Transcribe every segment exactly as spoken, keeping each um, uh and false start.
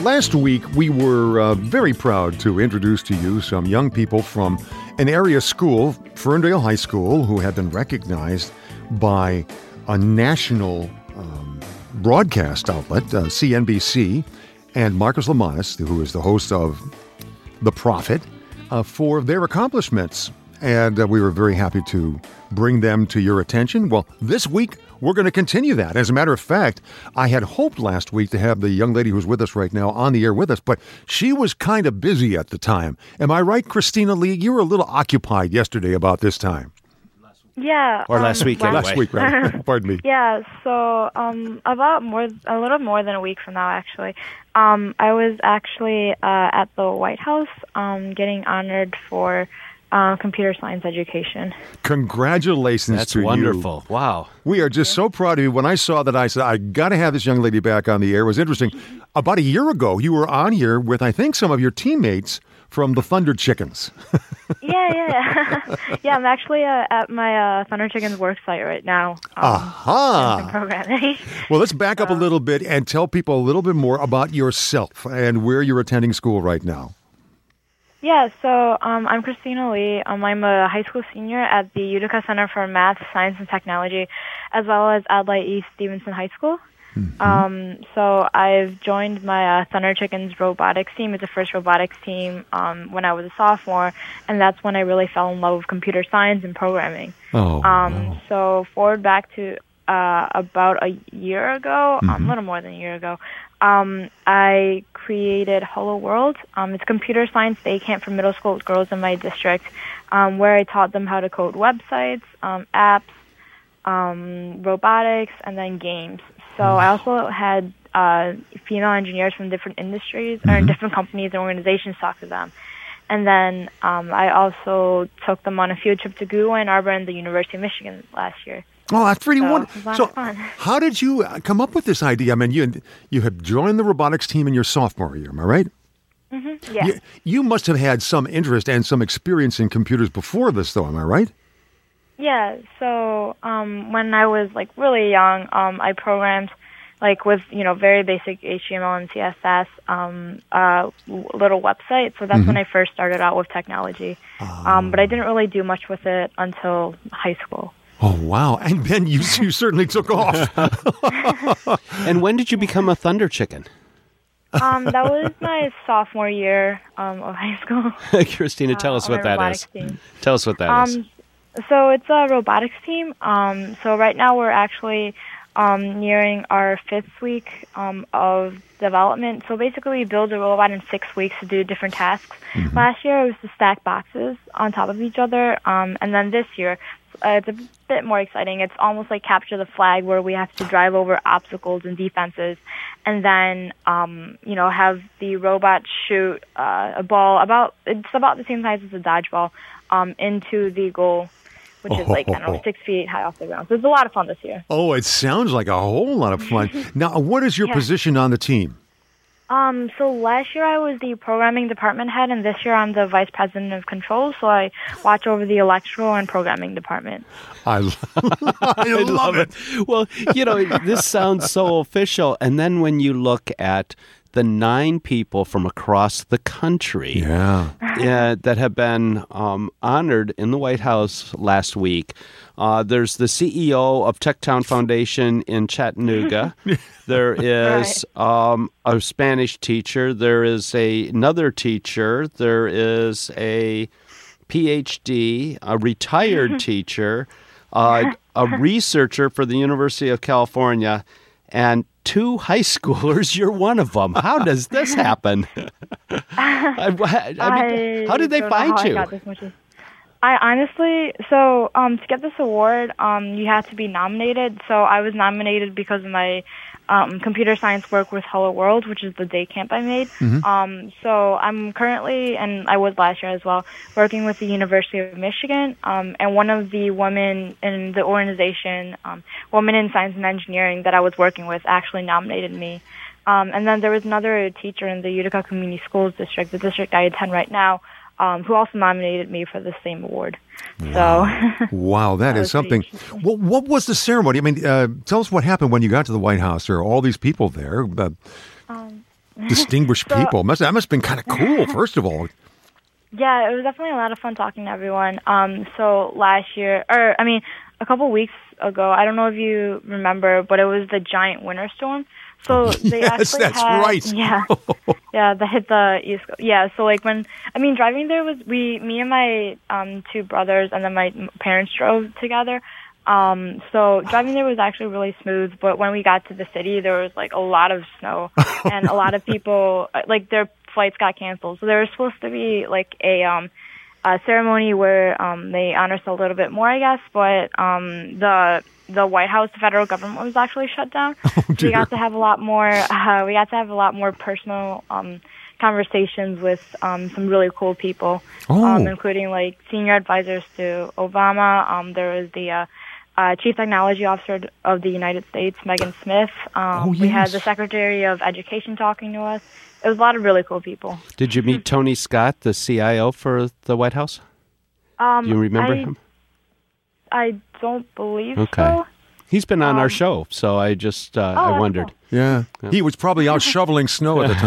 last week we were uh, very proud to introduce to you some young people from an area school, Ferndale High School, who have been recognized by a national um, broadcast outlet, uh, C N B C, and Marcus Lemonis, who is the host of The Prophet, uh, for their accomplishments. And uh, we were very happy to bring them to your attention. Well, this week, we're going to continue that. As a matter of fact, I had hoped last week to have the young lady who's with us right now on the air with us, but she was kind of busy at the time. Am I right, Christina Lee? You were a little occupied yesterday about this time. Yeah. Or um, last week, anyway. Last week, right? Pardon me. Yeah, so um, about more, a little more than a week from now, actually, um, I was actually uh, at the White House um, getting honored for Uh, computer science education. Congratulations That's to you. That's wonderful. Wow. We are just so proud of you. When I saw that, I said, I got to have this young lady back on the air. It was interesting. About a year ago, you were on here with, I think, some of your teammates from the Thunder Chickens. yeah, yeah, yeah. yeah, I'm actually uh, at my uh, Thunder Chickens work site right now. Um, Aha! doing some programming. Well, let's back up a little bit and tell people a little bit more about yourself and where you're attending school right now. Yeah, so um, I'm Christina Lee. Um, I'm a high school senior at the Utica Center for Math, Science, and Technology, as well as Adlai East Stevenson High School. Mm-hmm. Um, so I've joined my uh, Thunder Chickens robotics team. It's the first robotics team um, when I was a sophomore, and that's when I really fell in love with computer science and programming. Oh, um, wow. So forward back to uh, about a year ago, Mm-hmm. um, a little more than a year ago, Um, I created Hello World. Um, it's a computer science day camp for middle school girls in my district, um, where I taught them how to code websites, um, apps, um, robotics, and then games. So I also had uh, female engineers from different industries or Mm-hmm. different companies and organizations talk to them. And then um, I also took them on a field trip to Google Ann Arbor and the University of Michigan last year. Oh, that's pretty So, wonderful. it was a lot So, of fun. how did you uh, come up with this idea? I mean, you you had joined the robotics team in your sophomore year, am I right? Mm-hmm. Yeah. You, you must have had some interest and some experience in computers before this, though, am I right? Yeah, so um, when I was like really young, um, I programmed like with you know very basic H T M L and C S S, um, a little website. So that's Mm-hmm. when I first started out with technology. Oh. Um, but I didn't really do much with it until high school. Oh, wow. And then you, you certainly took off. And when did you become a Thunder Chicken? Um, that was my sophomore year um, of high school. Christina, tell uh, us on what my that robotics is. team. Tell us what that is. Um, so it's a robotics team. Um, so right now we're actually um, nearing our fifth week um, of development. So basically we build a robot in six weeks to do different tasks. Mm-hmm. Last year it was to stack boxes on top of each other. Um, and then this year uh, it's a bit more exciting. It's almost like capture the flag where we have to drive over obstacles and defenses and then, um, you know, have the robot shoot uh, a ball about, it's about the same size as a dodgeball um, into the goal, which is like, I don't know, six feet high off the ground. So it's a lot of fun this year. Oh, it sounds like a whole lot of fun. Now, what is your Yeah. position on the team? Um, so last year I was the programming department head, and this year I'm the vice president of controls, so I watch over the electrical and programming department. I, I love it. Well, you know, this sounds so official. And then when you look at the nine people from across the country Yeah. uh, that have been um, honored in the White House last week. Uh, there's the C E O of Techtown Foundation in Chattanooga. There is um, a Spanish teacher. There is a, another teacher. There is a P H D, a retired teacher, uh, a researcher for the University of California, and two high schoolers. You're one of them. How does this happen? I, I mean, how did they don't know find how I you? got this much- I honestly, so um, to get this award, um, you had to be nominated. So I was nominated because of my um, computer science work with Hello World, which is the day camp I made. Mm-hmm. Um, so I'm currently, and I was last year as well, working with the University of Michigan. Um, and one of the women in the organization, um, Women in Science and Engineering, that I was working with actually nominated me. Um, and then there was another teacher in the Utica Community Schools District, the district I attend right now, Um, who also nominated me for the same award. Wow. So, wow, that, that is something. What, what was the ceremony? I mean, uh, tell us what happened when you got to the White House. There are all these people there. Uh, um, distinguished So- people. Must that must have been kind of cool, first of all. Yeah, it was definitely a lot of fun talking to everyone. Um, so last year, or I mean, a couple weeks ago, I don't know if you remember, but it was the giant winter storm. So they Yes, actually that's had, right. Yeah, yeah, that hit the East Coast. Yeah, so like when I mean driving there was we, me and my um two brothers, and then my m- parents drove together. Um, so driving there was actually really smooth, but when we got to the city, there was like a lot of snow, and a lot of people uh, like their flights got canceled. So there was supposed to be like a um a ceremony where um they honor us a little bit more, I guess, but um the the White House, the federal government was actually shut down. Oh, so dear. we got to have a lot more. Uh, we got to have a lot more personal um conversations with um some really cool people, Oh. um including like senior advisors to Obama. Um, there was the uh, uh, Chief Technology Officer of the United States, Megan Smith. Um, Oh, We had yes. the Secretary of Education talking to us. It was a lot of really cool people. Did you meet Tony Scott, the C I O for the White House? Um, Do you remember I, him? I don't believe Okay. so. He's been on our Um, show, so I just uh, Oh, I that's wondered. Yeah. He was probably out shoveling snow at the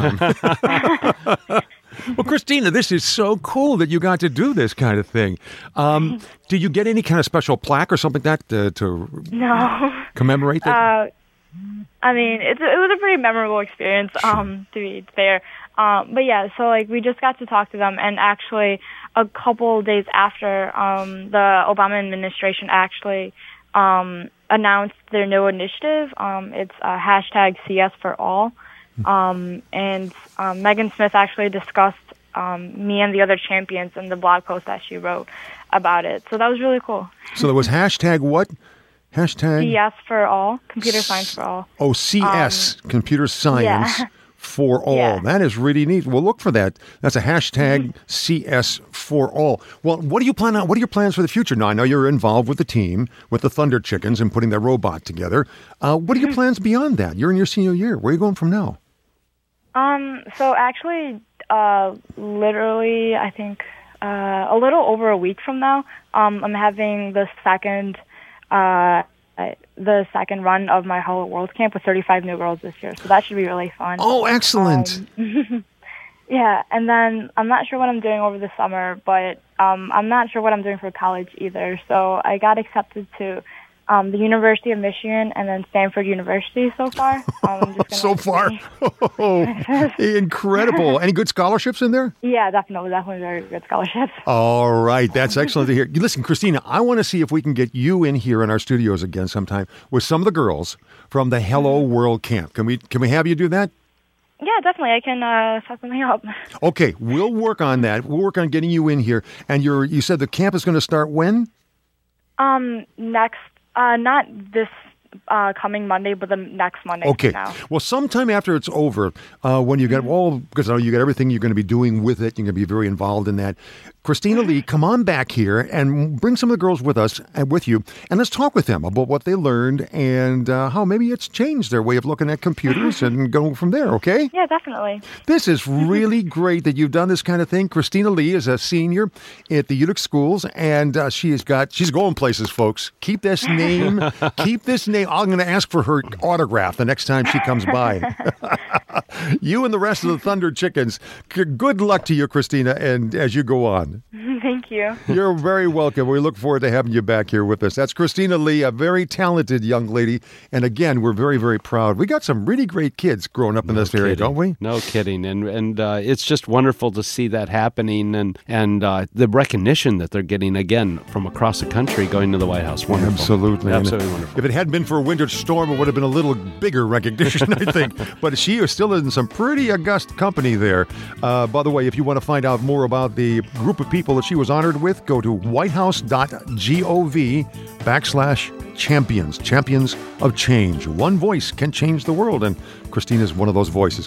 time. Well, Christina, this is so cool that you got to do this kind of thing. Um, did you get any kind of special plaque or something like that to, to No. commemorate that? Uh, I mean, it's, it was a pretty memorable experience, um, to be fair. Um, but yeah, so like we just got to talk to them, and actually a couple days after, um, the Obama administration actually um, announced their new initiative. Um, it's uh, hashtag C S for all. Um, and um, Megan Smith actually discussed um, me and the other champions in the blog post that she wrote about it. So that was really cool. So there was hashtag what? Hashtag? C S for all, computer science for all. Oh, C S, computer science yeah. for all. Yeah. That is really neat. We'll look for that. That's a hashtag C S for all. Well, what do you plan on? What are your plans for the future? Now, I know you're involved with the team, with the Thunder Chickens and putting their robot together. Uh, what are your plans beyond that? You're in your senior year. Where are you going from now? Um, so actually, uh, literally, I think uh, a little over a week from now, um, I'm having the second, uh, the second run of my Hello World Camp with thirty-five new girls this year. So that should be really fun. Oh, excellent. Um, yeah, and then I'm not sure what I'm doing over the summer, but um, I'm not sure what I'm doing for college either. So I got accepted to um, the University of Michigan and then Stanford University so far. Um, I'm just so gonna far. see. Oh, incredible. Any good scholarships in there? Yeah, definitely, definitely very good scholarships. All right. That's excellent to hear. Listen, Christina, I want to see if we can get you in here in our studios again sometime with some of the girls from the Hello World Camp. Can we, can we have you do that? Yeah, definitely. I can uh, set something up. Okay, we'll work on that. We'll work on getting you in here. And you're, you said the camp is going to start when? Um, next, uh, not this uh, coming Monday, but the next Monday. Okay. From now. Well, sometime after it's over, uh, when you get all, because I know you got everything you're going to be doing with it, you're going to be very involved in that. Christina Lee, come on back here and bring some of the girls with us and with you, and let's talk with them about what they learned and uh, how maybe it's changed their way of looking at computers and go from there. Okay. Yeah, definitely. This is really great that you've done this kind of thing. Christina Lee is a senior at the Utica Schools, and uh, she has got, she's going places, folks. Keep this name, keep this name. I'm going to ask for her autograph the next time she comes by. You and the rest of the Thunder Chickens, g- good luck to you, Christina, and as you go on. Thank you. You're very welcome. We look forward to having you back here with us. That's Christina Lee, a very talented young lady. And again, we're very, very proud. We got some really great kids growing up in No this area, kidding. don't we? No kidding. And and uh, it's just wonderful to see that happening and and uh, the recognition that they're getting again from across the country going to the White House. Wonderful. Absolutely. Absolutely wonderful. If it hadn't been for a winter storm, it would have been a little bigger recognition, I think. But she is still in some pretty august company there. Uh, by the way, if you want to find out more about the group of people that she was honored with, go to whitehouse.gov backslash champions, champions of change. One voice can change the world, and Christina's one of those voices.